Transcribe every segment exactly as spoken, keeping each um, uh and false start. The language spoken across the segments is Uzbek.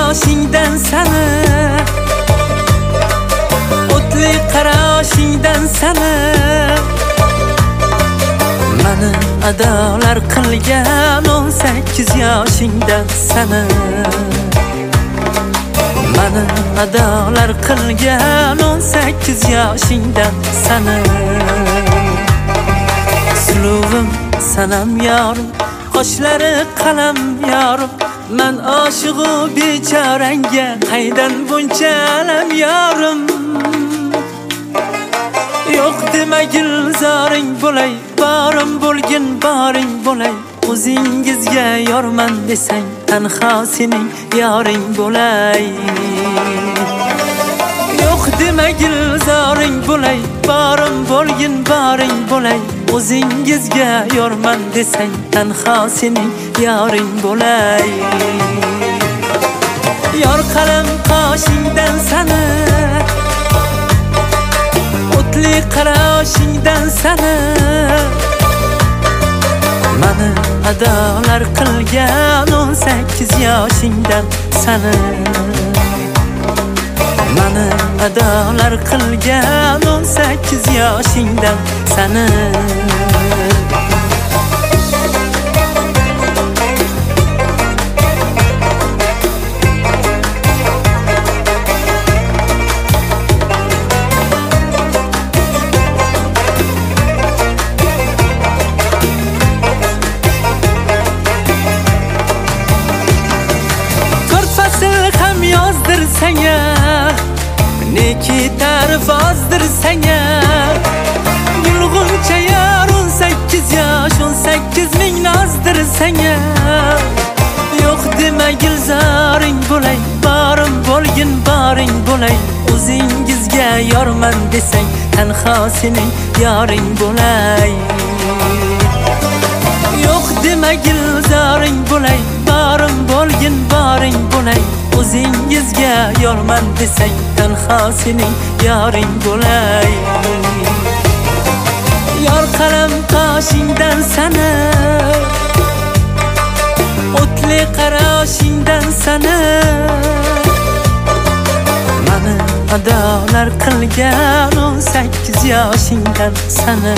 yoshingdan sani, o'tli qarashingdan sani, mani adolar qilgan o'n sakkiz yoshingdan sani, mani adolar qilgan o'n sakkiz yoshingdan sani. Suluvim sanam yorim, qoshlari qalam yorim, men oshiqu bechoranga qaydan buncha alam yorim. Yo'q dema gulzoring bo'lay, borim bo'lgin boring bo'lay, o'zingizga yorman desang tanho sening yoring bo'lay. Yo'q dema gulzoring bo'lay, borim bo'lgin boring bo'lay, o'zingizga yorman desang tanho sening yoring bo'lay. Yor qalam qoshingdan sani, o'tli qarashingdan sani, mani adolar qilgan o'n sakkiz yoshingdan sani, mani adolar qilgan o'n sakkiz yoshingdan sani. Yozdirsanga, neki tarif ozdirsanga, yulg'uncha yar o'n sakkiz yosh, o'n sakkiz ming nozdirsanga. Yo'q dema gulzoring bo'lay, borim bo'lgin boring bo'lay, o'zingizga yorman desang tanho sening yoring bo'lay. Yo'q dema gulzoring bo'lay, borim bo'lgin boring bo'lay, o'zingizga yorman desang tanho sening yoring bo'lay. Yor qalam qoshingdan sani, o'tli qarashingdan sani, mani adolar qilgan o'n sakkiz yoshingdan sani,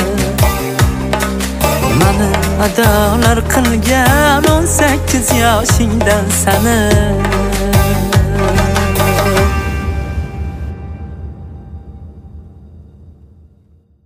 mani adolar qilgan o'n sakkiz yoshingdan sani.